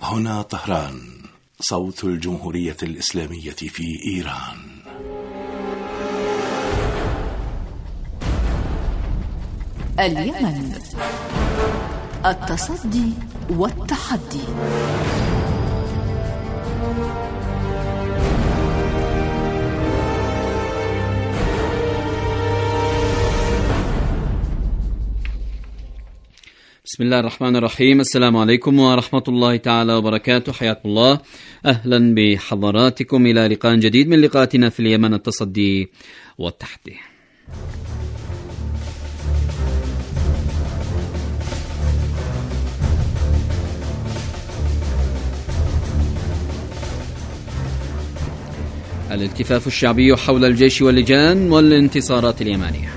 هنا طهران، صوت الجمهورية الإسلامية في إيران. اليمن، التصدي والتحدي. بسم الله الرحمن الرحيم. السلام عليكم ورحمة الله تعالى وبركاته. حياكم الله، أهلا بحضراتكم إلى لقاء جديد من لقاءاتنا في اليمن، التصدي والتحدي. الالتفاف الشعبي حول الجيش واللجان والانتصارات اليمانية.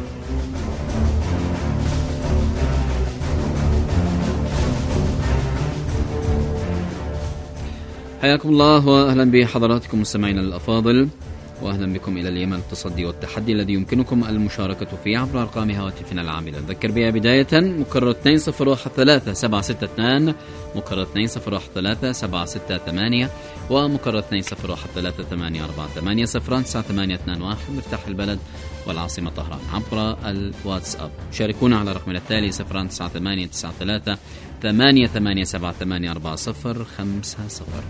حياكم الله وأهلا بحضراتكم مستمعينا الأفاضل، وأهلا بكم إلى اليمن، التصدي والتحدي الذي يمكنكم المشاركة فيه عبر أرقام هواتفنا العاملة. نذكر بها بداية مكرر 2013-762 مكرر 2013-768 ومكرر 2013-848-09821 مفتاح البلد والعاصمة طهران عبر الواتساب. شاركونا على رقمنا التالي 09893-88784050.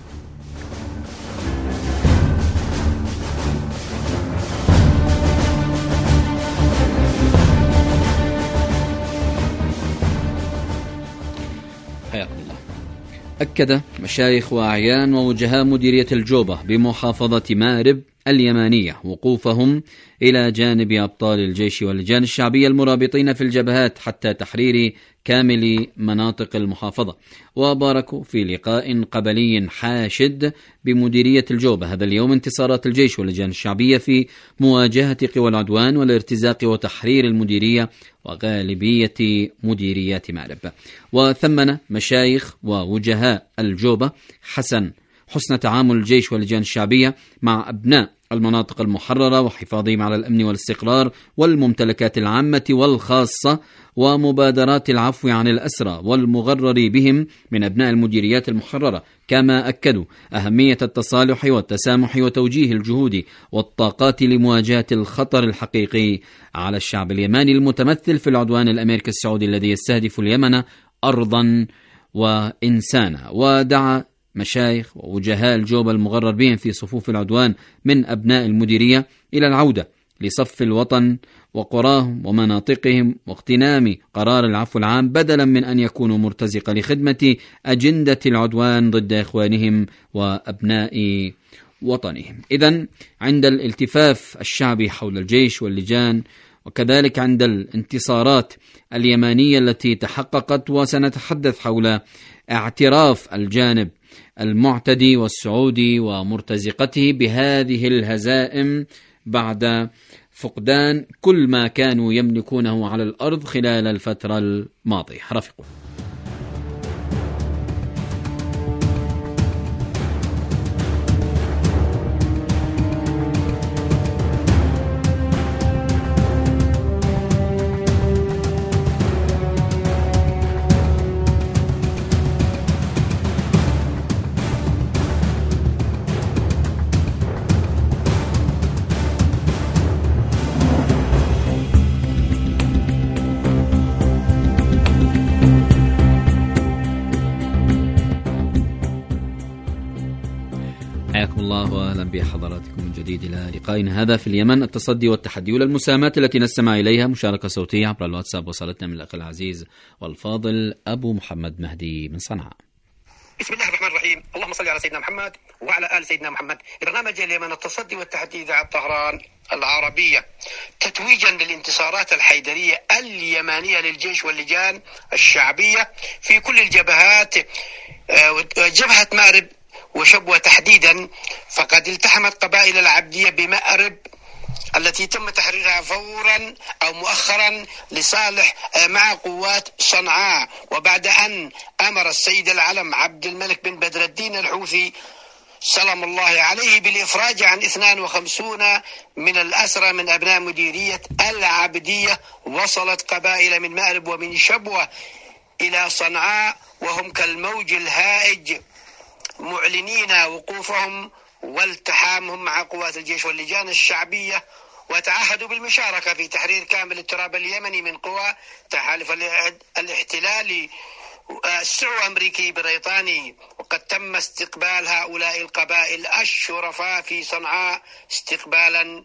حياكم الله. أكد مشايخ وأعيان ووجهاء مديرية الجوبة بمحافظة مأرب اليمانية وقوفهم إلى جانب أبطال الجيش واللجان الشعبية المرابطين في الجبهات حتى تحرير كامل مناطق المحافظة، وباركوا في لقاء قبلي حاشد بمديرية الجوبة هذا اليوم انتصارات الجيش واللجان الشعبية في مواجهة قوى العدوان والارتزاق وتحرير المديرية وغالبية مديريات مأرب. وثمن مشايخ ووجهاء الجوبة حسن تعامل الجيش واللجان الشعبية مع أبناء المناطق المحررة وحفاظهم على الأمن والاستقرار والممتلكات العامة والخاصة، ومبادرات العفو عن الأسرى والمغرر بهم من أبناء المديريات المحررة. كما أكدوا أهمية التصالح والتسامح وتوجيه الجهود والطاقات لمواجهة الخطر الحقيقي على الشعب اليماني المتمثل في العدوان الأمريكي السعودي الذي يستهدف اليمن أرضا وإنسانا. ودعا مشايخ ووجهاء الجوبة المغرر بهم في صفوف العدوان من أبناء المديرية إلى العودة لصف الوطن وقراهم ومناطقهم واغتنام قرار العفو العام بدلا من أن يكونوا مرتزقة لخدمة أجندة العدوان ضد إخوانهم وأبناء وطنهم. إذن عند الالتفاف الشعبي حول الجيش واللجان وكذلك عند الانتصارات اليمانية التي تحققت، وسنتحدث حول اعتراف الجانب المعتدي والسعودي ومرتزقته بهذه الهزائم بعد فقدان كل ما كانوا يملكونه على الأرض خلال الفترة الماضية. رفقوا. حياكم الله وأهلا بحضراتكم من جديد إلى لقائنا هذا في اليمن، التصدي والتحدي. وللمساهمات التي نستمع إليها مشاركة صوتية عبر الواتساب وصلتنا من الأخ العزيز والفاضل أبو محمد مهدي من صنعاء. بسم الله الرحمن الرحيم، اللهم صل على سيدنا محمد وعلى آل سيدنا محمد. برنامج اليمن، التصدي والتحدي، إذاعة طهران العربية، تتويجا للانتصارات الحيدرية اليمانية للجيش واللجان الشعبية في كل الجبهات. جبهة مأرب وشبوة تحديدا، فقد التحمت قبائل العبدية بمأرب التي تم تحريرها فورا أو مؤخرا لصالح مع قوات صنعاء، وبعد أن أمر السيد العلم عبد الملك بن بدر الدين الحوثي سلام الله عليه بالإفراج عن 52 من الأسرى من أبناء مديرية العبدية. وصلت قبائل من مأرب ومن شبوة إلى صنعاء وهم كالموج الهائج معلنين وقوفهم والتحامهم مع قوات الجيش واللجان الشعبية، وتعهدوا بالمشاركة في تحرير كامل التراب اليمني من قوى تحالف الاحتلال السعو أمريكي بريطاني. وقد تم استقبال هؤلاء القبائل الشرفاء في صنعاء استقبالا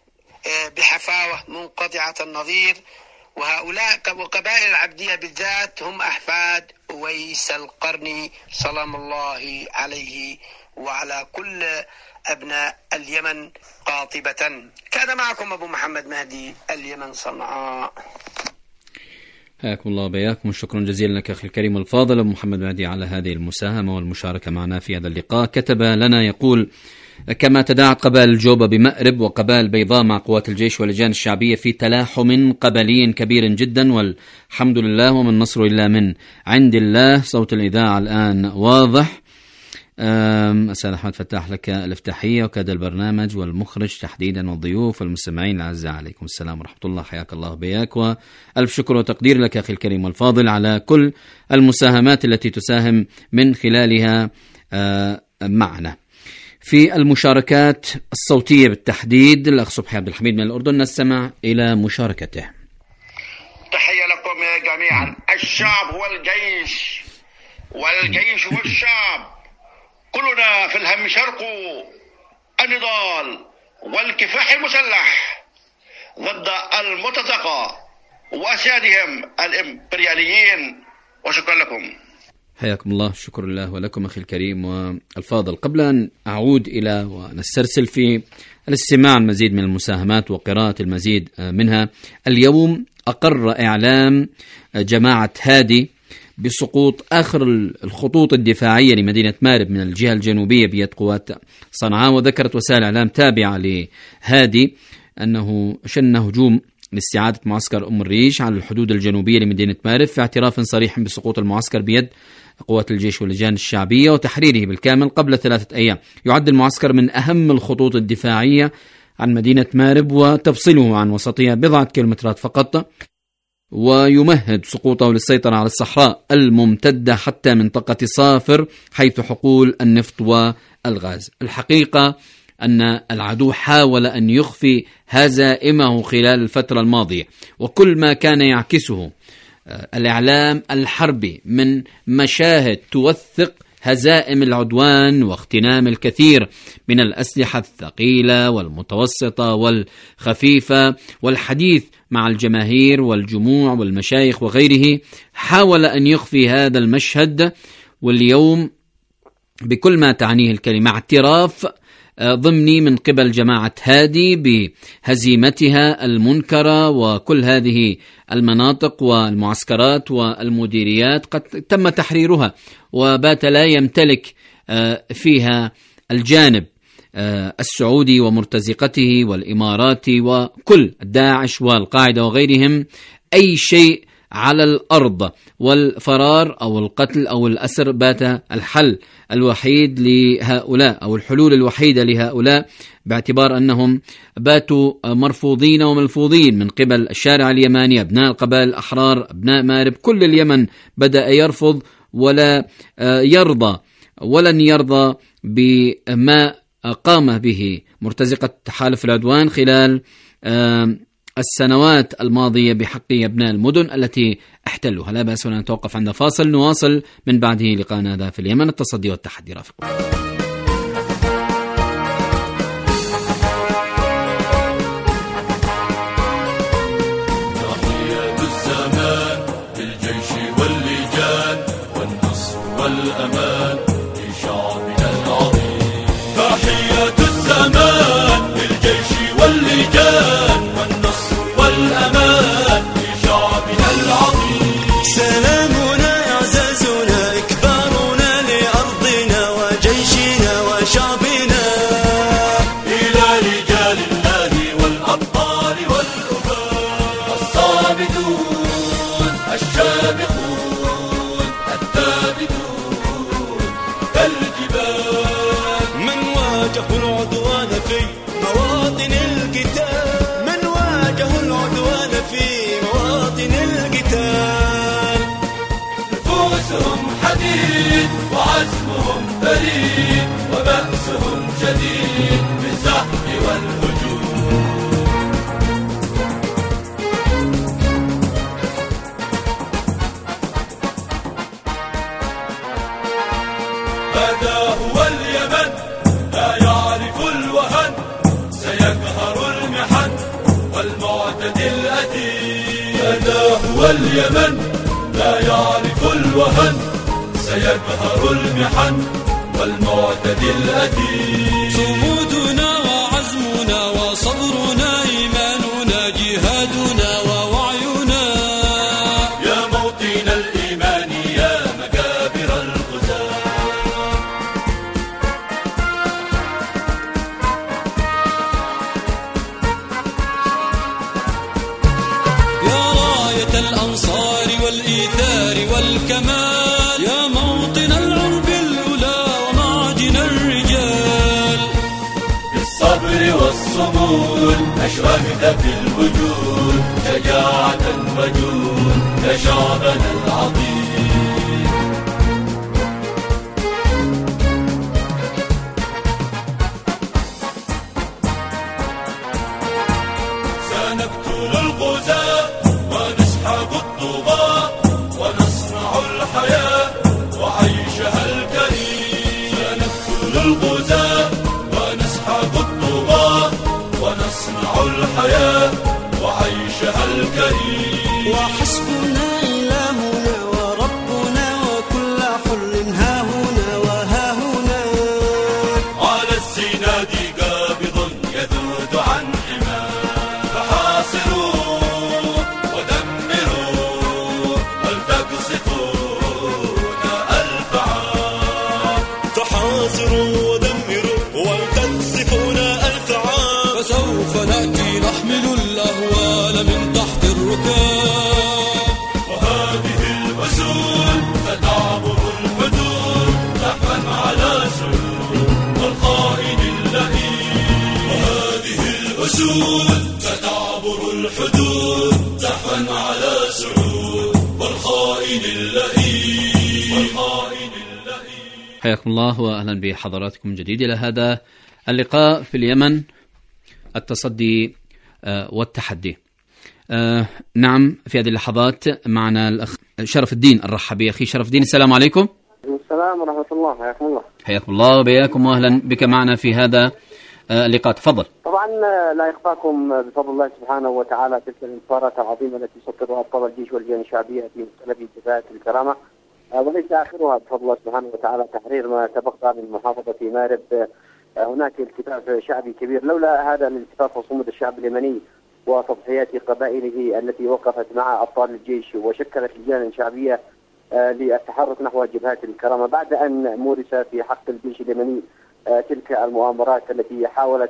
بحفاوة منقطعة النظير، وهؤلاء وقبائل العبدية بالذات هم أحفاد أويس القرني سلام الله عليه وعلى كل أبناء اليمن قاطبة. كان معكم أبو محمد مهدي، اليمن صنعاء. حياكم الله وبياكم، شكرا جزيلا لك أخي الكريم الفاضل أبو محمد مهدي على هذه المساهمة والمشاركة معنا في هذا اللقاء. كتب لنا يقول: كما تداعت قبائل الجوبة بمأرب وقبائل بيضاء مع قوات الجيش واللجان الشعبية في تلاحم قبلي كبير جدا، والحمد لله ومن النصر إلا من عند الله. صوت الإذاعة الآن واضح. أستاذ أحمد فتاح لك الافتتاحية وكاد البرنامج والمخرج تحديدا والضيوف والمستمعين الأعزاء، عليكم السلام ورحمة الله، حياك الله بياك، وألف شكر وتقدير لك أخي الكريم والفاضل على كل المساهمات التي تساهم من خلالها معنا. في المشاركات الصوتية بالتحديد الأخ صبحي عبد الحميد من الأردن، نستمع إلى مشاركته. تحية لكم جميعا. الشعب هو الجيش والجيش هو الشعب، كلنا في الهم شرق النضال والكفاح المسلح ضد المرتزقة وأسيادهم الإمبرياليين، وشكرا لكم. حياكم الله، شكر الله ولكم أخي الكريم والفاضل. قبل أن أعود إلى ونسترسل في الاستماع المزيد من المساهمات وقراءة المزيد منها، اليوم أقر إعلام جماعة هادي بسقوط آخر الخطوط الدفاعية لمدينة مارب من الجهة الجنوبية بيد قوات صنعاء. وذكرت وسائل إعلام تابعة لهادي أنه شن هجوم لاستعادة معسكر أم الريش على الحدود الجنوبية لمدينة مارب في اعتراف صريح بسقوط المعسكر بيد قوات الجيش واللجان الشعبية وتحريره بالكامل قبل 3 أيام. يعد المعسكر من أهم الخطوط الدفاعية عن مدينة مارب وتفصله عن وسطها 4 كيلومترات فقط، ويمهد سقوطه للسيطرة على الصحراء الممتدة حتى منطقة صافر حيث حقول النفط والغاز. الحقيقة أن العدو حاول أن يخفي هزائمه خلال الفترة الماضية، وكل ما كان يعكسه الإعلام الحربي من مشاهد توثق هزائم العدوان واغتنام الكثير من الأسلحة الثقيلة والمتوسطة والخفيفة والحديث مع الجماهير والجموع والمشايخ وغيره، حاول أن يخفي هذا المشهد. واليوم بكل ما تعنيه الكلمة اعتراف ضمني من قبل جماعة هادي بهزيمتها المنكرة، وكل هذه المناطق والمعسكرات والمديريات قد تم تحريرها وبات لا يمتلك فيها الجانب السعودي ومرتزقته والإماراتي وكل داعش والقاعدة وغيرهم أي شيء على الأرض، والفرار أو القتل أو الأسر بات الحل الوحيد لهؤلاء أو الحلول الوحيدة لهؤلاء، باعتبار أنهم باتوا مرفوضين وملفوظين من قبل الشارع اليماني. أبناء القبائل الأحرار، أبناء مارب، كل اليمن بدأ يرفض ولا يرضى ولن يرضى بما قام به مرتزقة تحالف العدوان خلال السنوات الماضية بحق أبناء المدن التي احتلوها. لا بأس أن نتوقف عند فاصل، نواصل من بعده لقاءنا هذا في اليمن، التصدي والتحدي. رافقوا. تحية الزمان للجيش واللجان والنصر والأمان لشعبنا العظيم. تحية الزمان للجيش واللجان والأمان لشعبنا العظيم. سلامنا إعزازنا إكبارنا لأرضنا وجيشنا وشعبنا، إلى رجال الله والأبطال والأباء الصابتون الشامخون الثابتون كالجبال، من واجهوا العدوان في مواطن القتال، من واجهوا العدوان في مواطن القتال، نفوسهم وعزمهم فريد وبأسهم شديد بالزحف والهجوم. هذا هو اليمن لا يعرف الوهن، سيقهر المحن والمعتدي الأثيم. هذا هو اليمن لا يعرف الوهن، سيقهر المحن والمعتدي الأثيم. صمودنا وعزمنا وصبرنا إيماننا جهادنا ووعينا، يا موطن الإيمان يا مكابر الغزاة. يا راية الأنصار والإيثار والكمال، يا موطن العرب الأولى ومعدن الرجال. بالصبر والصمود أشرقت في الوجود، شجاعة وجود يا شعبنا العظيم. سنقتل الغزاة ونسحق الطغاة ونصنع الحياة وعيشها الكريم. سنقتل الغزاة ونسحق الطغاة ونصنع الحياة وعيشها الكريم. وحسبنا إلهنا وربنا وكل حر هاهنا وهاهنا، على الزناد قابض يذود عن حماه. فحاصروا ودمروا ولتقصفون ألف عام. تحاصروا ودمروا ولتقصفون ألف عام. فسوف نأتي نحمل الأهوال من تحت الركاب، وهذه الأسود ستعبر الحدود زحفا على سعود والخائن اللئيم. وهذه الأسود ستعبر الحدود زحفا على سعود والخائن اللئيم. حياكم الله وأهلا بحضراتكم جديد إلى هذا اللقاء في اليمن، التصدي والتحدي. نعم، في هذه اللحظات معنا الأخ شرف الدين الرحبي. أخي شرف الدين، السلام عليكم. السلام ورحمة الله. حياكم الله. حياكم الله وبياكم وأهلا بك معنا في هذا اللقاء. تفضل. طبعا لا يخفاكم بفضل الله سبحانه وتعالى تلك الانتصارات العظيمة التي سطرها أبطال الجيش واللجان الشعبية في مختلف جبهات الكرامة، وليس آخرها بفضل الله سبحانه وتعالى تحرير ما تبقى من محافظة مارب. هناك التفاف شعبي كبير، لولا هذا الالتفاف وصمود الشعب اليمني وتضحيات قبائله التي وقفت مع أبطال الجيش وشكلت لجان شعبية للتحرك نحو جبهات الكرامة، بعد أن مورس في حق الجيش اليمني تلك المؤامرات التي حاولت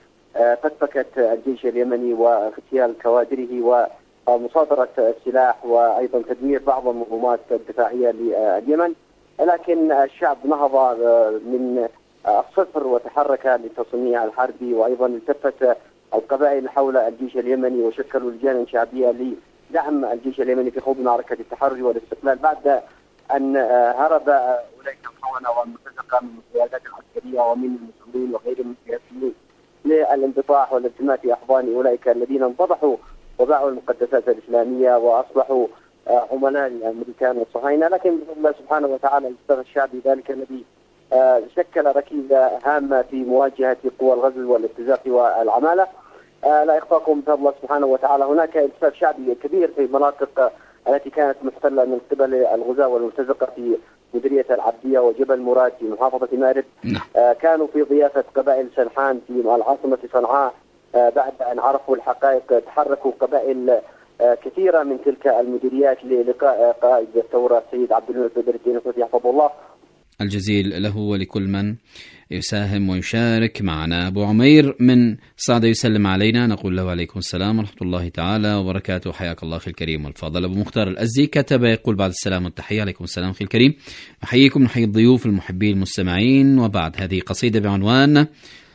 بفتفكة الجيش اليمني واغتيال كوادره ومصادرة السلاح وأيضا تدمير بعض المنظومات الدفاعية لليمن. لكن الشعب نهض من الصفر وتحرك للتصنيع الحربي، وأيضا التفت القبائل حول الجيش اليمني وشكلوا لجان شعبية لدعم الجيش اليمني في خوض معركة التحرر والاستقلال، بعد أن هرب أولئك الخونة والمرتزقة من القيادات العسكرية ومن المسؤولين وغيرهم السياسيين للانبطاح والالتماس في أحضان أولئك الذين انفضحوا وباعوا المقدسات الإسلامية وأصبحوا عملاء الأمريكان والصهاينة. لكن بفضل الله سبحانه وتعالى الاستاذ الشعبي ذلك الذي شكل ركيزة هامة في مواجهة قوى الغزو والابتزاز والعمالة. لا يخفاكم بفضل الله سبحانه وتعالى هناك التفاف شعبي كبير في المناطق التي كانت محتلة من قبل الغزاة والمرتزقة في مديرية العبدية وجبل مراد في محافظة مارب. كانوا في ضيافة قبائل سنحان في العاصمة صنعاء. بعد أن عرفوا الحقائق تحركوا قبائل كثيرة من تلك المديريات للقاء قائد الثورة السيد عبد الملك بدر الدين الحوثي يحفظه الله. الجزيل له ولكل من يساهم ويشارك معنا. أبو عمير من صعدة يسلم علينا، نقول له عليكم السلام ورحمة الله تعالى وبركاته. حياك الله أخي الكريم والفاضل. أبو مختار الأزدي كتب يقول بعد السلام والتحية، عليكم السلام أخي الكريم، نحييكم نحيي الضيوف المحبين المستمعين. وبعد هذه قصيدة بعنوان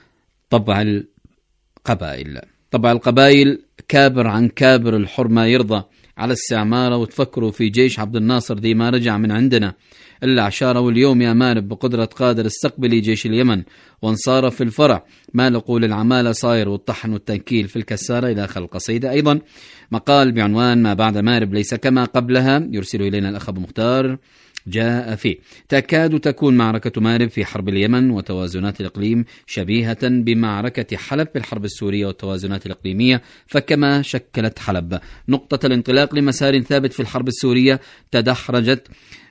طبع القبائل. طبع القبائل كابر عن كابر الحرمة يرضى، على استعماره وتفكروا في جيش عبد الناصر دي ما رجع من عندنا إلا عشارة. واليوم يا مارب بقدرة قادر استقبلي جيش اليمن وانصاره في الفرع، ما لقوا للعمالة صاير والطحن والتنكيل في الكسارة إلى آخر القصيدة. أيضا مقال بعنوان ما بعد مارب ليس كما قبلها يرسل إلينا الأخ أبو مختار، جاء فيه: تكاد تكون معركة مارب في حرب اليمن وتوازنات الإقليم شبيهة بمعركة حلب في الحرب السورية والتوازنات الإقليمية، فكما شكلت حلب نقطة الانطلاق لمسار ثابت في الحرب السورية تدحرجت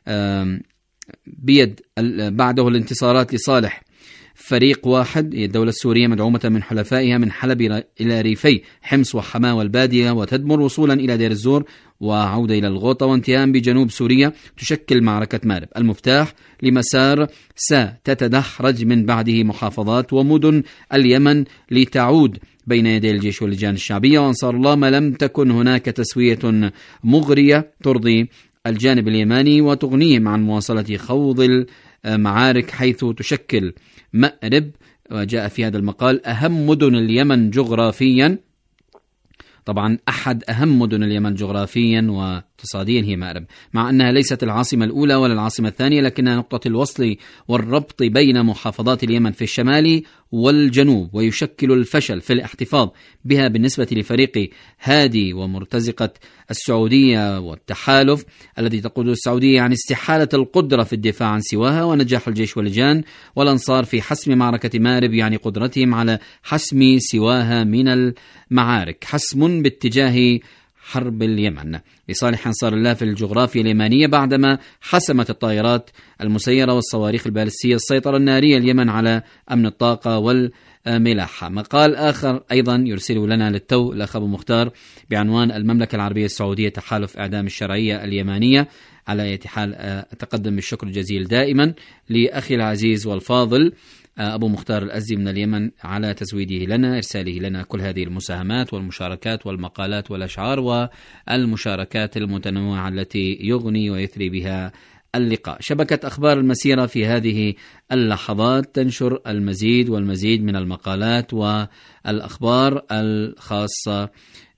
بيد بعده الانتصارات لصالح فريق واحد، الدولة السورية مدعومة من حلفائها من حلب إلى ريفي حمص وحماة والبادية، وتدمر وصولا إلى دير الزور وعودة إلى الغوطة وانتهاء بجنوب سوريا. تشكل معركة مارب المفتاح لمسار ستتدحرج من بعده محافظات ومدن اليمن لتعود بين يدي الجيش واللجان الشعبية وأنصار الله، ما لم تكن هناك تسوية مغرية ترضي الجانب اليماني وتغنيهم عن مواصلة خوض المعارك، حيث تشكل مأرب، وجاء في هذا المقال، أهم مدن اليمن جغرافيا. طبعا أحد أهم مدن اليمن جغرافيا واقتصاديا هي مأرب، مع أنها ليست العاصمة الأولى ولا العاصمة الثانية، لكنها نقطة الوصل والربط بين محافظات اليمن في الشمال والجنوب، ويشكل الفشل في الاحتفاظ بها بالنسبة لفريق هادي ومرتزقة السعودية والتحالف الذي تقوده السعودية عن استحالة القدرة في الدفاع عن سواها، ونجاح الجيش واللجان والأنصار في حسم معركة مارب يعني قدرتهم على حسم سواها من المعارك، حسم باتجاه حرب اليمن لصالح أنصار الله في الجغرافيا اليمانية، بعدما حسمت الطائرات المسيرة والصواريخ البالستية السيطرة النارية اليمن على أمن الطاقة والملاحة. مقال آخر أيضا يرسله لنا للتو الأخ أبو مختار بعنوان المملكة العربية السعودية تحالف إعدام الشرعية اليمانية. على أي حال أتقدم بالشكر الجزيل دائما لأخي العزيز والفاضل أبو مختار الأزدي من اليمن على تزويده لنا، إرساله لنا كل هذه المساهمات والمشاركات والمقالات والأشعار والمشاركات المتنوعة التي يغني ويثري بها اللقاء. شبكة أخبار المسيرة في هذه اللحظات تنشر المزيد والمزيد من المقالات والأخبار الخاصة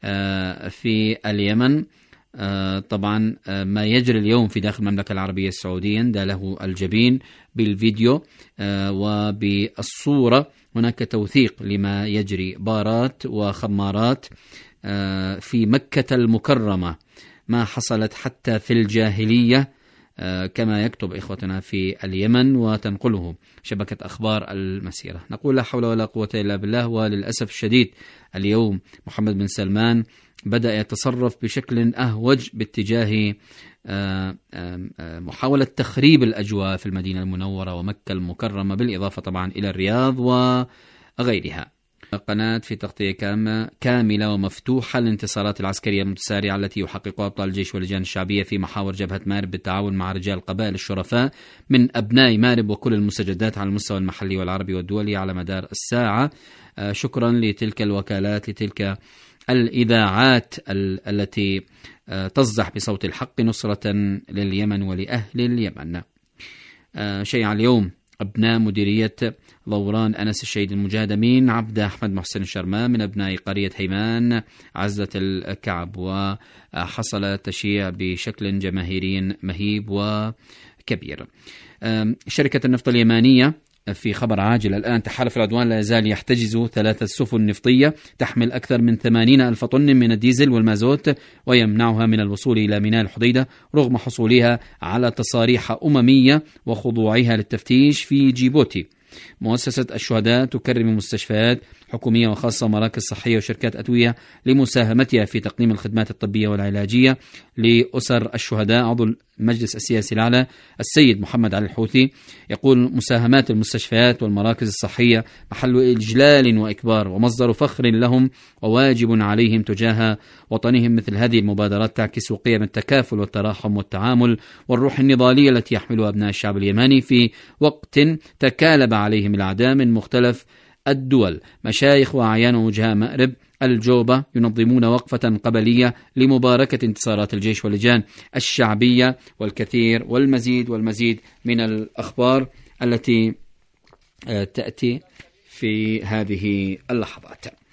في اليمن. طبعا ما يجري اليوم في داخل المملكة العربية السعودية دا له الجبين بالفيديو وبالصورة. هناك توثيق لما يجري، بارات وخمارات في مكة المكرمة ما حصلت حتى في الجاهلية كما يكتب إخوتنا في اليمن وتنقله شبكة أخبار المسيرة. نقول لا حول ولا قوة إلا بالله. وللأسف الشديد اليوم محمد بن سلمان بدأ يتصرف بشكل أهوج باتجاه محاولة تخريب الأجواء في المدينة المنورة ومكة المكرمة، بالإضافة طبعا إلى الرياض وغيرها. قناة في تغطية كاملة ومفتوحة للانتصارات العسكرية المتسارعة التي يحققها أبطال الجيش واللجان الشعبية في محاور جبهة مارب بالتعاون مع رجال قبائل الشرفاء من أبناء مارب وكل المستجدات على المستوى المحلي والعربي والدولي على مدار الساعة. شكرا لتلك الوكالات، لتلك الإذاعات التي تصدح بصوت الحق نصرة لليمن ولأهل اليمن. شيع اليوم أبناء مديرية ضوران أنس الشهيد المجاهد عبد أحمد محسن الشرماء من أبناء قرية حيمان عزة الكعب، وحصل تشييع بشكل جماهيري مهيب وكبير. شركة النفط اليمانية في خبر عاجل الآن: تحالف العدوان لا يزال يحتجز 3 سفن نفطية تحمل أكثر من 80,000 طن من الديزل والمازوت ويمنعها من الوصول إلى ميناء الحديدة رغم حصولها على تصاريح أممية وخضوعها للتفتيش في جيبوتي. مؤسسة الشهداء تكرم مستشفيات حكومية وخاصة ومراكز صحية وشركات أدوية لمساهمتها في تقديم الخدمات الطبية والعلاجية لأسر الشهداء. عضو المجلس السياسي الأعلى السيد محمد علي الحوثي يقول: مساهمات المستشفيات والمراكز الصحية محل إجلال وإكبار ومصدر فخر لهم وواجب عليهم تجاه وطنهم. مثل هذه المبادرات تعكس قيم التكافل والتراحم والتعامل والروح النضالية التي يحملها أبناء الشعب اليماني في وقت تكالب عليهم الأعداء من مختلف الدول. مشايخ وأعيان ووجهاء مأرب الجوبة ينظمون وقفة قبلية لمباركة انتصارات الجيش واللجان الشعبية، والكثير والمزيد من الأخبار التي تأتي في هذه اللحظات.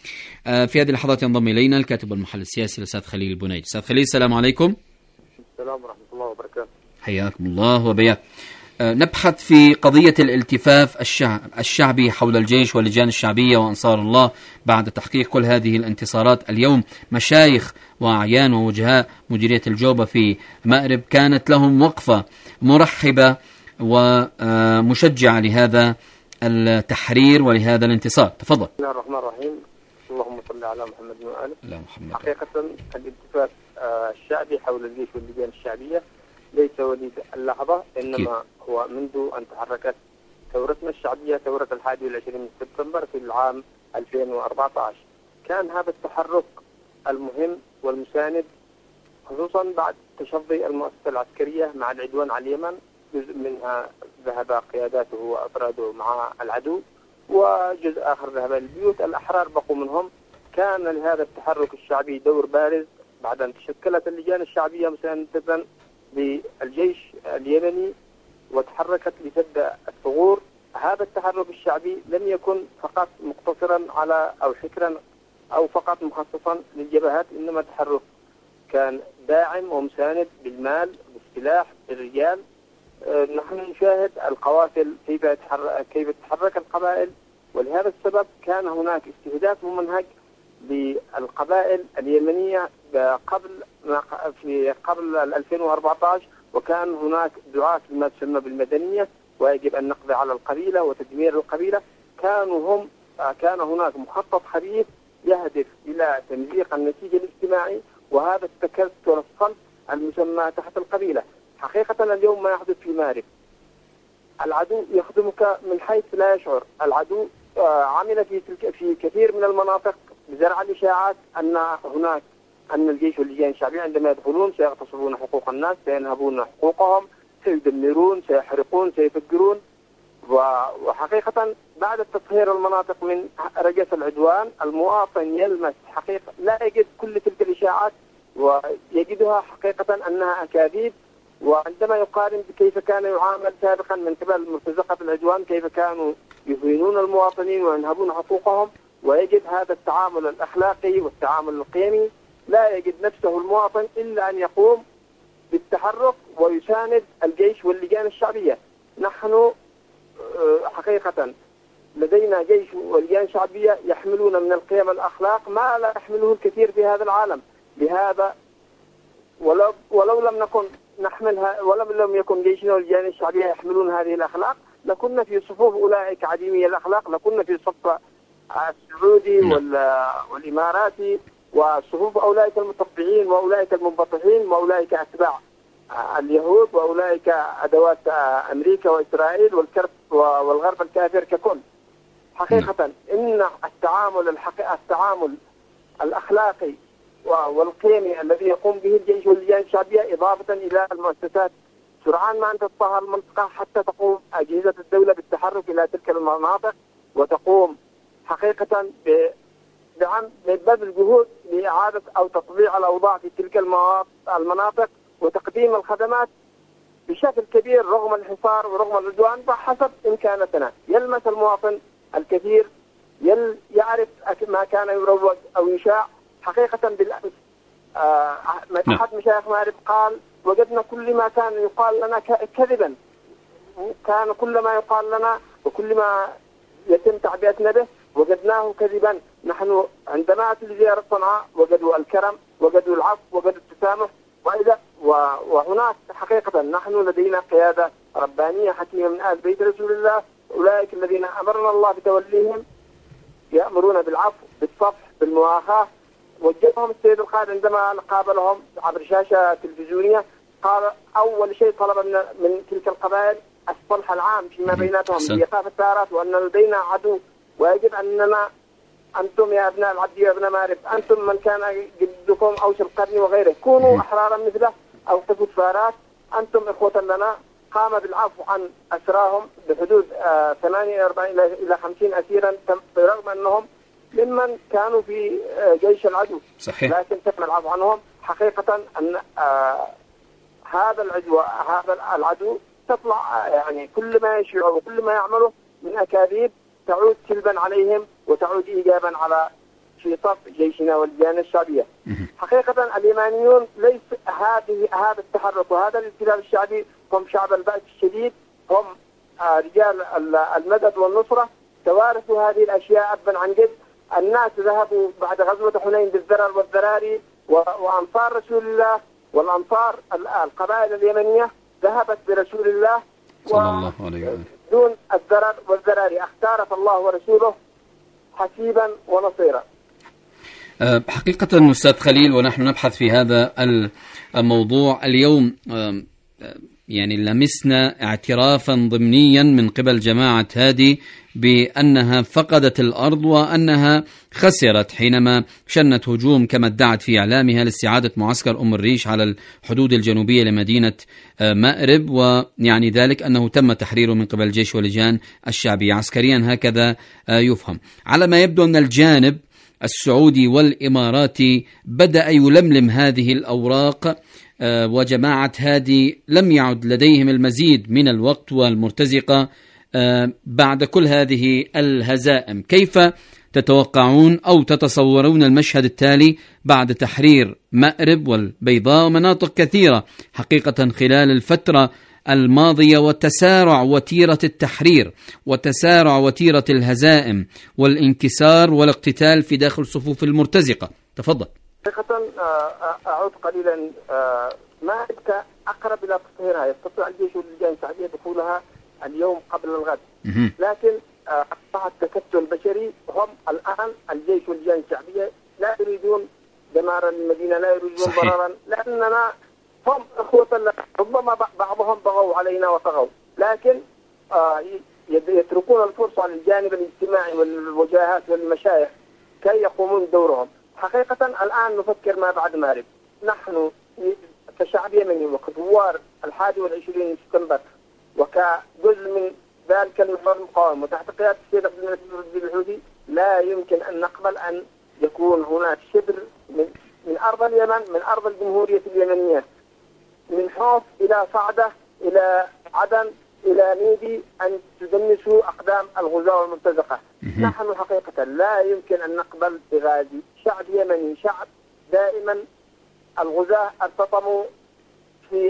في هذه اللحظات ينضم إلينا الكاتب والمحلل السياسي الأستاذ خليل البنيجي. أستاذ خليل، السلام عليكم. السلام ورحمة الله وبركاته. حياكم الله وبياك. نبحث في قضية الالتفاف الشعبي حول الجيش واللجان الشعبية وأنصار الله بعد تحقيق كل هذه الانتصارات. اليوم مشايخ وأعيان ووجهاء مديرية الجوبة في مأرب كانت لهم وقفة مرحبة ومشجعة لهذا التحرير ولهذا الانتصار. تفضل. بسم الله الرحمن الرحيم. اللهم صل على محمد وآله. محمد. حقيقة الالتفاف الشعبي حول الجيش واللجان الشعبية ليس وليد اللحظة، إنما هو منذ أن تحركت ثورتنا الشعبية ثورة 21 سبتمبر في العام 2014. كان هذا التحرك المهم والمساند، خصوصا بعد تشظي المؤسسة العسكرية مع العدوان على اليمن. جزء منها ذهب قياداته وأفراده مع العدو، وجزء آخر ذهب للبيوت. الأحرار بقوا منهم. كان لهذا التحرك الشعبي دور بارز بعد أن تشكلت اللجان الشعبية مساندة للجيش اليمني وتحركت لسد الثغور. هذا التحرك الشعبي لم يكن فقط مقتصرا على أو حكرا أو فقط مخصصا للجبهات، إنما تحرك كان داعم ومساند بالمال بالسلاح بالرجال. نحن نشاهد القوافل كيف تتحرك القبائل، ولهذا السبب كان هناك استهداف ممنهج للقبائل اليمنية قبل 2014، وكان هناك دعاة لما تسمى بالمدنية ويجب أن نقضي على القبيلة وتدمير القبيلة. كان هناك مخطط خبيث يهدف إلى تمزيق النسيج الاجتماعي وهذا التكتل الصلب المسمى تحت القبيلة. حقيقة اليوم ما يحدث في مأرب، العدو يخدمك من حيث لا يشعر. العدو عمل في كثير من المناطق بزرع الإشاعات أن الجيش واللجان الشعبية عندما يدخلون سيغتصبون حقوق الناس، سينهبون حقوقهم، سيدمرون، سيحرقون، سيفجرون. وحقيقة بعد تطهير المناطق من رجس العدوان المواطن يلمس حقيقة لا يجد كل تلك الإشاعات ويجدها حقيقة أنها أكاذيب. وعندما يقارن بكيف كان يعامل سابقا من قبل مرتزقة العدوان، كيف كانوا يهينون المواطنين وينهبون حقوقهم، ويجد هذا التعامل الأخلاقي والتعامل القيمي، لا يجد نفسه المواطن إلا أن يقوم بالتحرك ويساند الجيش واللجان الشعبية. نحن حقيقة لدينا جيش ولجان شعبية يحملون من القيم الأخلاق ما لا يحمله الكثير في هذا العالم. لهذا ولو لم نكن نحملها، ولم يكن جيشنا واللجان الشعبية يحملون هذه الأخلاق، لكنا في صفوف أولئك عديمي الأخلاق، لكنا في صف السعودي والإماراتي وصفوف أولئك المتطبعين وأولئك المنبطحين وأولئك أتباع اليهود وأولئك أدوات أمريكا وإسرائيل والغرب الكافر ككل. حقيقة إن التعامل الأخلاقي والقيمي الذي يقوم به الجيش واللجان الشعبية إضافة إلى المؤسسات، سرعان ما أن تتطهر المنطقة حتى تقوم أجهزة الدولة بالتحرك إلى تلك المناطق وتقوم حقيقة ببذل جهود لإعادة أو تطبيع الأوضاع في تلك المناطق وتقديم الخدمات بشكل كبير رغم الحصار ورغم العدوان بحسب إمكانتنا. يلمس المواطن الكثير، يعرف ما كان يروج أو يشاع. حقيقة بالأمس أحد مشايخ مأرب قال: وجدنا كل ما كان يقال لنا كذبا، كان كل ما يقال لنا وكل ما يتم تعبئتنا به وجدناه كذبا. نحن عندما أتوا لزيارة صنعاء وجدوا الكرم، وجدوا العفو، وجدوا التسامح، وهناك حقيقة نحن لدينا قيادة ربانية حكيمة من آل بيت رسول الله، أولئك الذين أمرنا الله بتوليهم يأمرون بالعفو بالصفح بالمواخاة. وجههم السيد القائد عندما قابلهم عبر شاشة تلفزيونية، قال أول شيء طلب من تلك القبائل الصلح العام فيما بيناتهم بإيقاف الثارات، وأن لدينا عدو ويجب أننا أنتم يا أبناء العبد يا أبناء مأرب، أنتم من كان جدكم أوس القرن وغيره، كونوا أحرارا مثله أو قفوا الثارات، أنتم إخوة لنا. قام بالعفو عن أسراهم بحدود 48 إلى 50 أسيرا، برغم أنهم ممن كانوا في جيش العدو. صحيح. لكن تم العفو عنهم. حقيقة أن هذا العدو تطلع يعني كل ما يشيع وكل ما يعمله من أكاذيب تعود سلبا عليهم وتعود إيجابا على في صف جيشنا واللجان الشعبية. حقيقة اليمانيون ليس هذا التحرك وهذا الائتلاف الشعبي هم شعب البأس الشديد، هم رجال المدد والنصرة، توارثوا هذه الأشياء أبا عن جد. الناس ذهبوا بعد غزوة حنين بالذرر والذراري وأنصار رسول الله والأنصار القبائل اليمنية ذهبت برسول الله صلى الله عليه وسلم دون الذرر والذراري، اختارت الله ورسوله حسيبا ونصيرا. حقيقة أستاذ خليل، ونحن نبحث في هذا الموضوع اليوم، يعني لمسنا اعترافا ضمنيا من قبل جماعة هادي بأنها فقدت الأرض وأنها خسرت حينما شنت هجوم كما ادعت في إعلامها لاستعادة معسكر أم الريش على الحدود الجنوبية لمدينة مأرب، ويعني ذلك أنه تم تحريره من قبل الجيش واللجان الشعبية. عسكريا هكذا يفهم. على ما يبدو أن الجانب السعودي والإماراتي بدأ يلملم هذه الأوراق، وجماعة هادي لم يعد لديهم المزيد من الوقت والمرتزقة بعد كل هذه الهزائم. كيف تتوقعون أو تتصورون المشهد التالي بعد تحرير مأرب والبيضاء ومناطق كثيرة حقيقة خلال الفترة الماضية، وتسارع وتيرة التحرير وتسارع وتيرة الهزائم والانكسار والاقتتال في داخل صفوف المرتزقة؟ تفضل. حقيقة أعود قليلا، مأرب أقرب إلى تطهيرها، يستطيع الجيش واللجان الشعبية دخولها اليوم قبل الغد، لكن أصبح التكتل البشري. هم الآن الجيش واللجان الشعبية لا يريدون دمار المدينة، لا يريدون ضررا، لأننا هم أخوة، ربما بعضهم بغوا علينا وطغوا، لكن يتركون الفرصة للجانب الاجتماعي والوجاهات والمشايخ كي يقومون بدورهم. حقيقة الآن نفكر ما بعد مأرب. نحن كشعب يمني وكثوار 21 سبتمبر وكجزء من ذلك المحور المقاوم وتحت قيادة السيد عبد الملك الحوثي لا يمكن أن نقبل أن يكون هناك شبر من أرض اليمن، من أرض الجمهورية اليمنية، من حوف إلى صعدة إلى عدن إلى نيدي، أن تدنسوا أقدام الغزاة والمرتزقة. نحن حقيقة لا يمكن أن نقبل بغازي شعب يمني، شعب دائما الغزاة ارتطموا في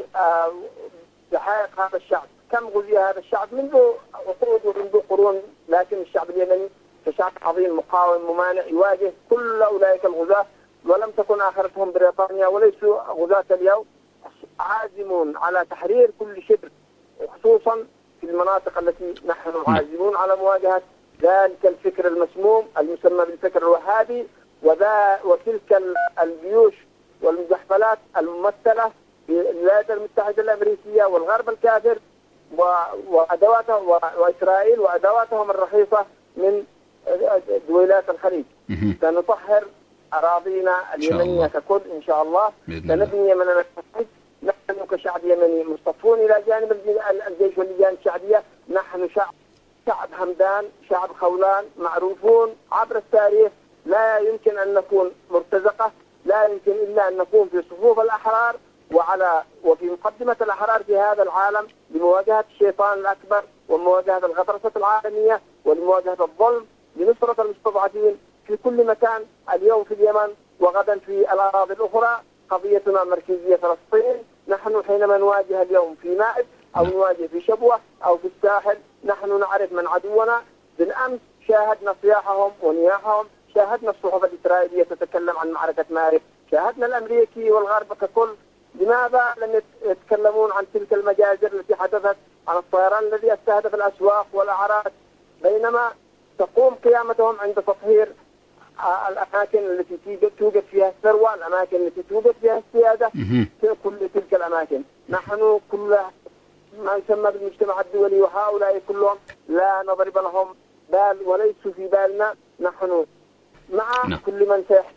دحائق هذا الشعب. كم غزي هذا الشعب منذ عقود ومنذ قرون، لكن الشعب اليمني كشعب عظيم مقاوم ممانع يواجه كل أولئك الغزاة، ولم تكن آخرتهم بريطانيا وليسوا غزاة اليوم، عازمون على تحرير كل شبر، وخصوصا في المناطق التي نحن عازمون على مواجهة ذلك الفكر المسموم المسمى بالفكر الوهابي، وتلك الجيوش والمزحفلات الممثلة بالولايات المتحدة الأمريكية والغرب الكافر وأدواتها وإسرائيل وأدواتهم الرخيصة من دويلات الخليج. سنطهر أراضينا اليمنية ككل إن شاء الله، سنبني يمننا التوحيد. نحن كشعب يمني مصطفون إلى جانب الجيش واللجان الشعبية. نحن شعب همدان، شعب خولان، معروفون عبر التاريخ. لا يمكن أن نكون مرتزقة، لا يمكن إلا أن نكون في صفوف الأحرار وفي مقدمة الأحرار في هذا العالم لمواجهة الشيطان الأكبر ومواجهة الغطرسة العالمية ولمواجهة الظلم، لنصرة المستضعفين في كل مكان، اليوم في اليمن وغدا في الأراضي الأخرى. قضيتنا مركزية فلسطين. نحن حينما نواجه اليوم في مأرب أو نواجه في شبوة أو في الساحل نحن نعرف من عدونا. بالأمس شاهدنا صياحهم ونياحهم، شاهدنا الصحف الإسرائيلية تتكلم عن معركة مأرب، شاهدنا الأمريكي والغرب ككل. لماذا لم يتكلمون عن تلك المجازر التي حدثت، عن الطيران الذي استهدف الأسواق والأعراض، بينما تقوم قيامتهم عند تطهير الأماكن التي توجد فيها الثروة، الأماكن التي توجد فيها السيادة، في كل تلك الأماكن. نحن كل ما يسمى بالمجتمع الدولي وهؤلاء كلهم لا نضرب لهم بال وليسوا في بالنا. نحن مع كل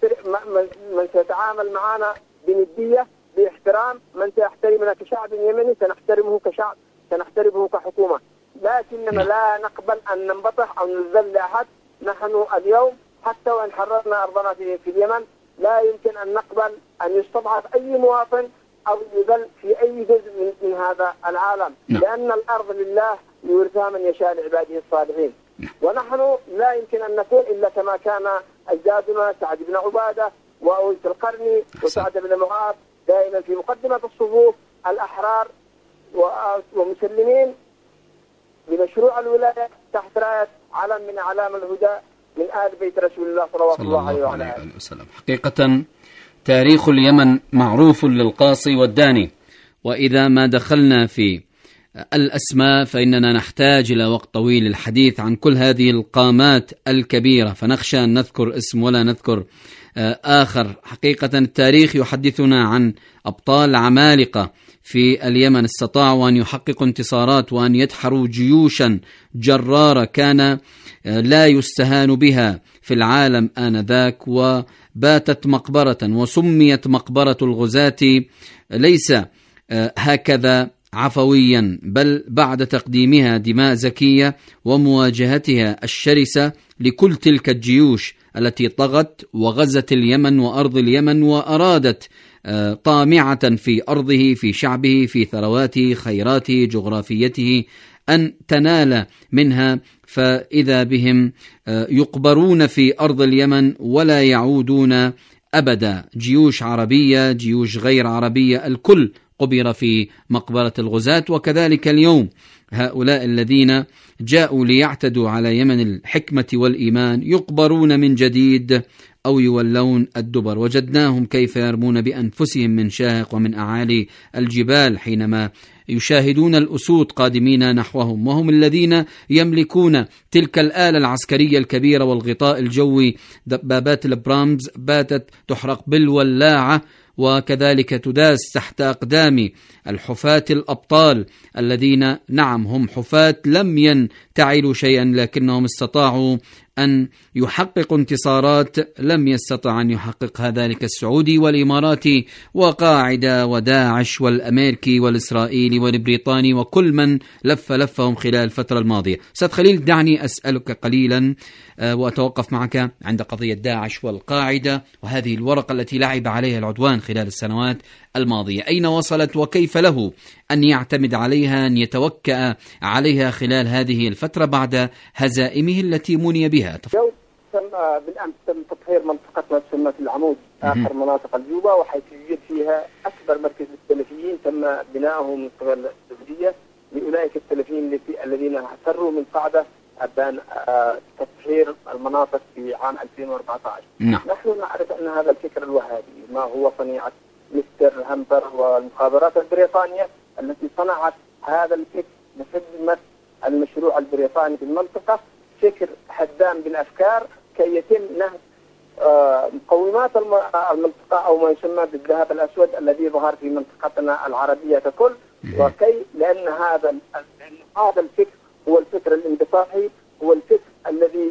من سيتعامل معنا بندية باحترام، من سيحترمنا كشعب يمني سنحترمه كشعب، سنحترمه كحكومة، لكننا لا نقبل أن ننبطح أو نذل لأحد. نحن اليوم حتى وإن حررنا أرضنا في اليمن لا يمكن أن نقبل أن يستضعف أي مواطن أو يذل في أي جزء من هذا العالم، لأن الأرض لله يورثها من يشاء لعباده الصالحين. ونحن لا يمكن أن نكون إلا كما كان أجدادنا سعد بن عبادة وأويس القرني وسعد بن معاذ، دائما في مقدمة الصفوف الأحرار ومسلمين بمشروع الولاية تحت راية علم من أعلام الهدى من آل بيت رسول الله صلى الله عليه وعلى آله وسلم. حقيقة تاريخ اليمن معروف للقاصي والداني، وإذا ما دخلنا في الأسماء فإننا نحتاج إلى وقت طويل للحديث عن كل هذه القامات الكبيرة، فنخشى أن نذكر اسم ولا نذكر آخر. حقيقة التاريخ يحدثنا عن أبطال عمالقة في اليمن استطاعوا أن يحققوا انتصارات وأن يدحروا جيوشا جرارة كان لا يستهان بها في العالم آنذاك، وباتت مقبرة وسميت مقبرة الغزاة ليس هكذا عفويا، بل بعد تقديمها دماء زكية ومواجهتها الشرسة لكل تلك الجيوش التي طغت وغزت اليمن وأرض اليمن وأرادت طامعة في أرضه، في شعبه، في ثرواته، خيراته، جغرافيته أن تنال منها، فإذا بهم يقبرون في أرض اليمن ولا يعودون أبدا. جيوش عربية، جيوش غير عربية، الكل قبر في مقبرة الغزاة. وكذلك اليوم هؤلاء الذين جاءوا ليعتدوا على يمن الحكمة والإيمان يقبرون من جديد أو يولون الدبر. وجدناهم كيف يرمون بأنفسهم من شاهق ومن أعالي الجبال حينما يشاهدون الأسود قادمين نحوهم، وهم الذين يملكون تلك الآلة العسكرية الكبيرة والغطاء الجوي. دبابات البرامز باتت تحرق بالولاعة، وكذلك تداس تحت أقدام الحفاة الأبطال الذين نعم هم حفاة لم ينتعلوا شيئا، لكنهم استطاعوا أن يحققوا انتصارات لم يستطع أن يحققها ذلك السعودي والإماراتي وقاعدة وداعش والأمريكي والإسرائيلي والبريطاني وكل من لفهم خلال الفترة الماضية. أستاذ خليل، دعني أسألك قليلا وأتوقف معك عند قضية داعش والقاعدة وهذه الورقة التي لعب عليها العدوان خلال السنوات الماضية، أين وصلت وكيف له أن يعتمد عليها، أن يتوكأ عليها خلال هذه الفترة بعد هزائمه التي مني بها؟ بالأمس تم تطهير منطقة ما تسمى في العمود آخر مناطق الجوبة، وحيث يوجد فيها أكبر مركز للسلفيين تم بناؤه من قبل السعودية لأولئك السلفيين الذين فروا من قاعدة أبان تطهير المناطق في عام 2014. نحن نعرف أن هذا الفكر الوهابي ما هو صنيعة مستر همبر والمخابرات البريطانية التي صنعت هذا الفكر لخدمة المشروع البريطاني في المنطقة، فكر هدام بالأفكار كي يتم نهب مقومات المنطقة أو ما يسمى بالذهب الأسود الذي ظهر في منطقتنا العربية ككل، وكي لأن هذا الفكر هو الفكر الانبطاحي، هو الفكر الذي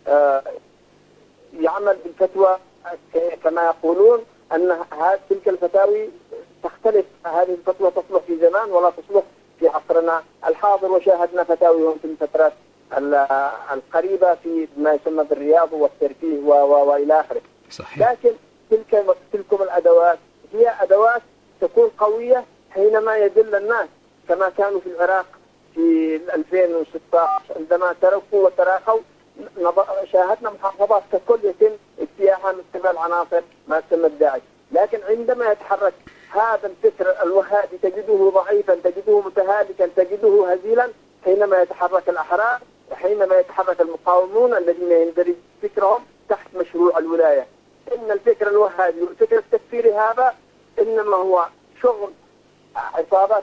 يعمل بالفتوى كما يقولون أن تلك الفتاوي تختلف، هذه الفتوى تصلح في زمان ولا تصلح في عصرنا الحاضر، وشاهدنا فتاويهم في الفترات القريبة في ما يسمى بالرياض والترفيه وإلى آخره. لكن تلكم الأدوات هي أدوات تكون قوية حينما يدل الناس كما كانوا في العراق في 2016 عندما تركوا وتراخوا. شاهدنا محافظات ككل يتم اجتياحها من قبل عناصر ما تسمى الداعش، لكن عندما يتحرك هذا الفكر الوهابي تجده ضعيفا، تجده متهالكا، تجده هزيلا حينما يتحرك الأحرار وحينما يتحرك المقاومون الذين يندرج فكرهم تحت مشروع الولاية. إن الفكر الوهابي والفكر التكفيري هذا إنما هو شغل عصابات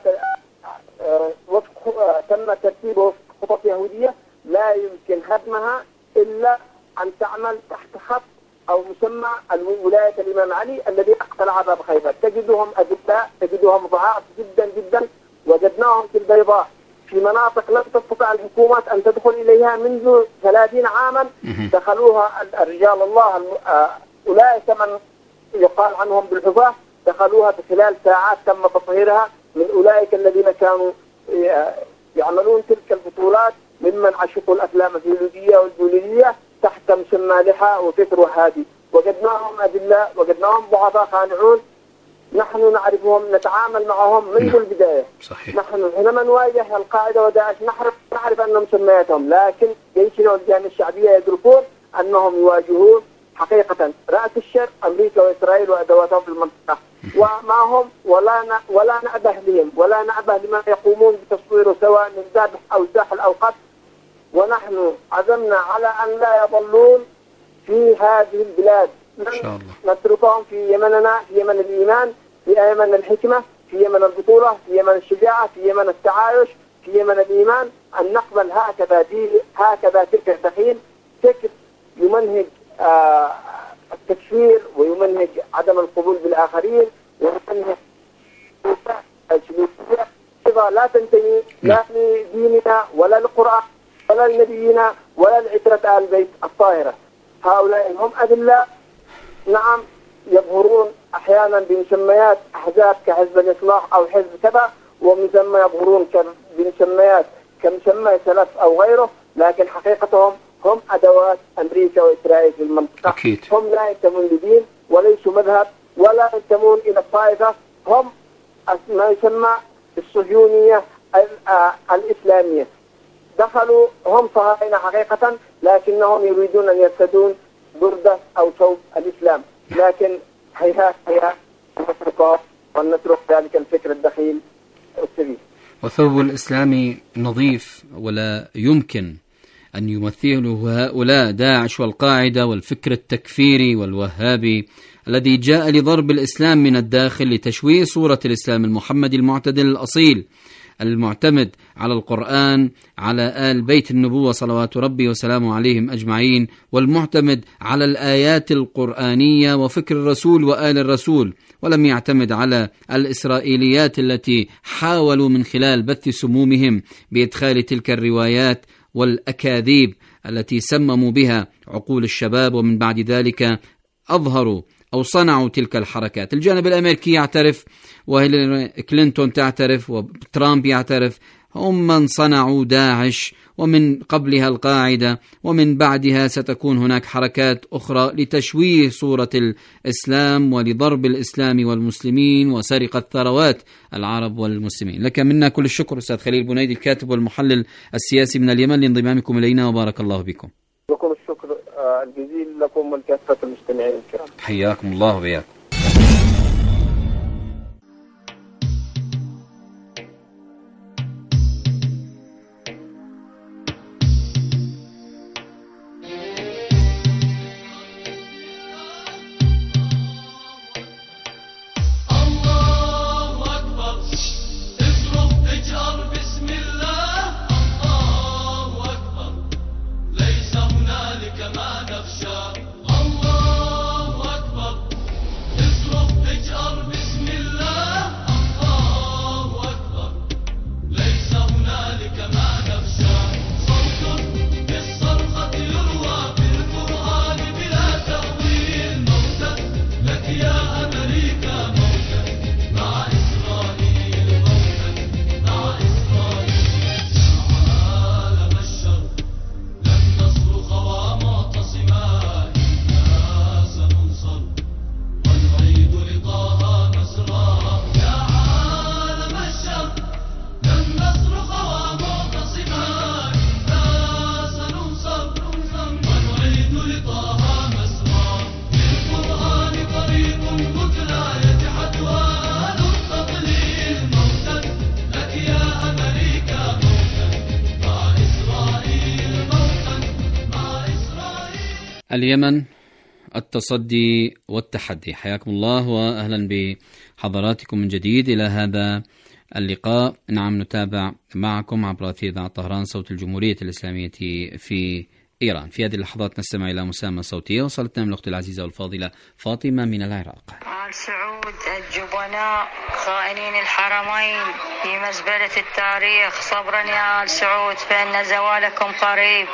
تم ترتيبه في خطط يهودية لا يمكن هدمها إلا أن تعمل تحت خط أو مسمى ولاية الإمام علي الذي أقتلع باب خيبر. تجدهم أذلاء، تجدهم ضعاف جدا جدا، وجدناهم في البيضاء في مناطق لم تستطع الحكومات أن تدخل إليها منذ 30 عاما، دخلوها الرجال الله أولئك من يقال عنهم بالحفاة، دخلوها بخلال ساعات تم تطهيرها من أولئك الذين كانوا يعملون تلك البطولات ممن عشقوا الأفلام الهوليودية والبوليدية تحت مسمى لحى وفكر وهادي. وجدناهم أذلاء، وجدناهم ضعفاء خانعون، نحن نعرفهم، نتعامل معهم منذ البداية. صحيح. نحن حينما نواجه القاعدة وداعش نعرف أن مسمياتهم، لكن جيشنا والجهة الشعبية يدركون أنهم يواجهون حقيقة رأس الشر أمريكا وإسرائيل وأدواتهم في المنطقة، وما هم ولا نأبه بهم ولا نأبه لما يقومون بتصويره سواء من ذبح أو ساحل أو قتل. ونحن عزمنا على أن لا يظلون في هذه البلاد، نتركهم في يمننا، في يمن الإيمان، في يمن الحكمة، في يمن البطولة، في يمن الشجاعة، في يمن التعايش، في يمن الإيمان. أن نقبل هكذا تلك الدخيل، فكر يمنهج التكفير ويمنهج عدم القبول بالآخرين ويمنهج السلوكية لا تنتمي لا لديننا ولا للقرآن ولا لنبينا ولا لعترة آل البيت الطاهرة. هؤلاء هم أدلاء، نعم يظهرون أحيانا بمسميات أحزاب كحزب الإصلاح أو حزب كذا، ومسمى يظهرون بمسميات كمسمى سلف أو غيره، لكن حقيقتهم هم أدوات أمريكا وإسرائيل في المنطقة. أكيد. هم لا ينتمون لدين وليسوا مذهب ولا ينتمون إلى الطائفة، هم ما يسمى الصهيونية الإسلامية. دخلوا هم صهاينة حقيقة، لكنهم يريدون أن يرتدون بردة أو ثوب الإسلام، لكن هيهات نتركه ونترك ذلك الفكر الدخيل السبيل. وثوب الإسلام نظيف، ولا يمكن أن يمثله هؤلاء داعش والقاعدة والفكر التكفيري والوهابي الذي جاء لضرب الإسلام من الداخل لتشويه صورة الإسلام المحمدي المعتدل الأصيل المعتمد على القرآن، على آل بيت النبوة صلوات ربي وسلامه عليهم أجمعين، والمعتمد على الآيات القرآنية وفكر الرسول وآل الرسول، ولم يعتمد على الإسرائيليات التي حاولوا من خلال بث سمومهم بإدخال تلك الروايات والأكاذيب التي سمموا بها عقول الشباب، ومن بعد ذلك أظهروا أو صنعوا تلك الحركات. الجانب الأمريكي يعترف، وهيلاري كلينتون تعترف، وترامب يعترف، هم من صنعوا داعش، ومن قبلها القاعدة، ومن بعدها ستكون هناك حركات أخرى لتشويه صورة الإسلام ولضرب الإسلام والمسلمين وسرقة ثروات العرب والمسلمين. لك منا كل الشكر أستاذ خليل بنيدي، الكاتب والمحلل السياسي من اليمن، لانضمامكم إلينا، وبارك الله بكم. لكم الشكر الجزيل لكم ولكافة المستمعين الكرام. حياكم الله وبياكم. اليمن، التصدي والتحدي. حياكم الله وأهلا بحضراتكم من جديد إلى هذا اللقاء. نعم، نتابع معكم عبر إذاعة طهران صوت الجمهورية الإسلامية في إيران. في هذه اللحظات نستمع إلى مسامة صوتية وصلتنا من الأخت العزيزة والفاضلة فاطمة من العراق. آل سعود الجبناء خائنين الحرمين في مزبلة التاريخ، صبرا يا آل سعود فإن زوالكم قريب.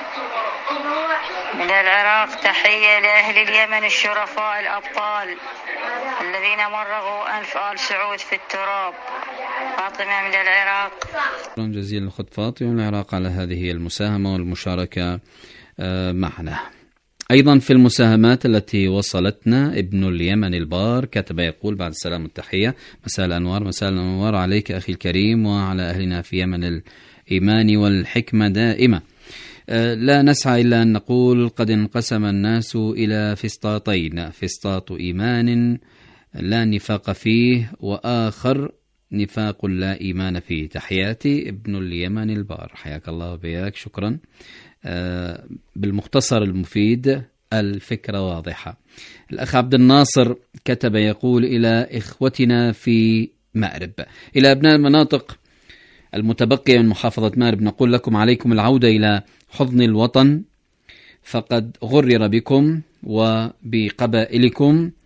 من العراق تحية لأهل اليمن الشرفاء الأبطال الذين مرغوا أنف آل سعود في التراب. فاطمة من العراق. شكرا جزيلا الأخت فاطمة من العراق على هذه المساهمة والمشاركة معنا. أيضا في المساهمات التي وصلتنا ابن اليمن البار كتب يقول بعد السلام والتحية: مساء الأنوار. مساء الأنوار عليك أخي الكريم وعلى أهلنا في يمن الإيمان والحكمة دائمة. لا نسعى إلا أن نقول: قد انقسم الناس إلى فسطاطين، فسطاط إيمان لا نفاق فيه، وآخر نفاق لا إيمان فيه. تحياتي ابن اليمن البار. حياك الله وبياك، شكرا. بالمختصر المفيد الفكرة واضحة. الأخ عبد الناصر كتب يقول: إلى إخوتنا في مأرب، إلى أبناء المناطق المتبقية من محافظة مأرب، نقول لكم: عليكم العودة إلى حضن الوطن، فقد غرر بكم وبقبائلكم،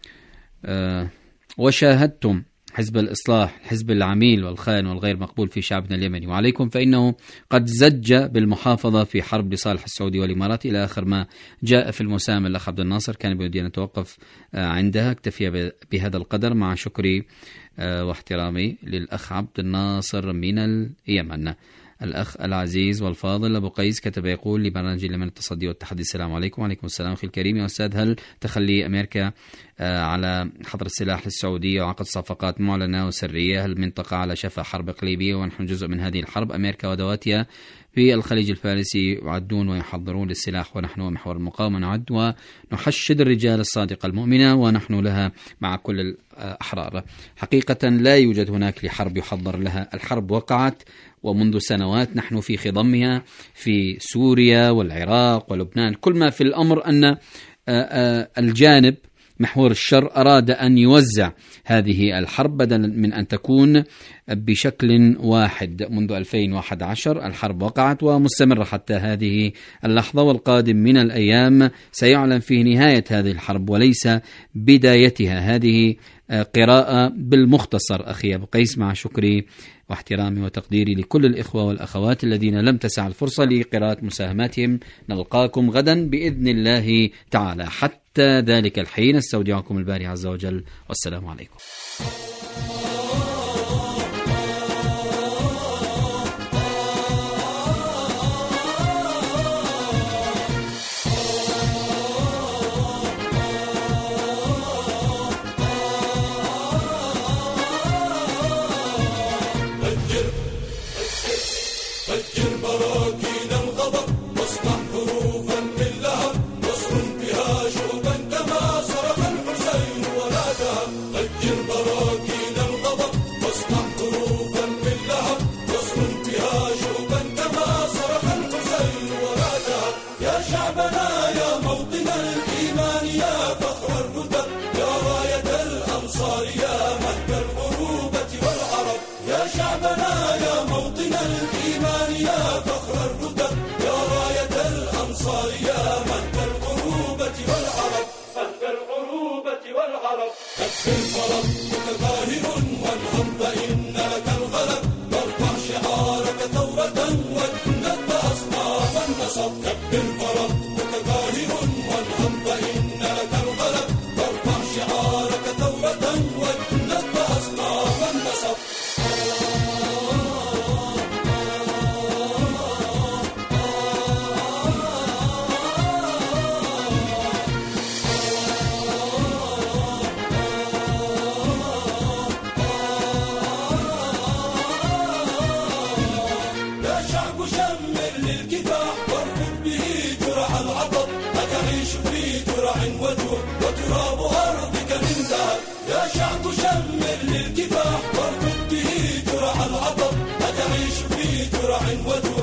وشاهدتم حزب الإصلاح، الحزب العميل والخائن والغير مقبول في شعبنا اليمني، وعليكم فإنه قد زج بالمحافظة في حرب لصالح السعودي والإمارات، إلى آخر ما جاء في المساهمة. الأخ عبد الناصر كان بودي أن نتوقف عندها، اكتفي بهذا القدر مع شكري واحترامي للأخ عبد الناصر من اليمن. الأخ العزيز والفاضل أبو قيس كتب يقول: لبرنامج اليمن التصدي والتحدي، السلام عليكم. وعليكم السلام أخي الكريم. يا أستاذ، هل تخلي أمريكا على حظر السلاح للسعودية وعقد صفقات معلنة وسرية؟ هل المنطقة على شفا حرب إقليمية ونحن جزء من هذه الحرب؟ أمريكا ودواتها في الخليج الفارسي يعدون ويحضرون للسلاح، ونحن محور المقاومة نعد ونحشد الرجال الصادقة المؤمنة، ونحن لها مع كل الأحرار. حقيقة لا يوجد هناك لحرب يحضر لها، الحرب وقعت ومنذ سنوات نحن في خضمها في سوريا والعراق ولبنان. كل ما في الأمر أن الجانب محور الشر أراد أن يوزع هذه الحرب بدلا من أن تكون بشكل واحد. منذ 2011 الحرب وقعت ومستمرة حتى هذه اللحظة، والقادم من الأيام سيعلن فيه نهاية هذه الحرب وليس بدايتها. هذه قراءة بالمختصر أخي أبو قيس، مع شكري واحترامي وتقديري لكل الإخوة والأخوات الذين لم تسع الفرصة لقراءة مساهماتهم. نلقاكم غدا بإذن الله تعالى. حتى ذلك الحين استودعكم الباري عز وجل، والسلام عليكم. وتراب أرضك من ذهب، يا شعب شمر للكفاح وارفض به جرع العطب، أتعيش في جرع ودود.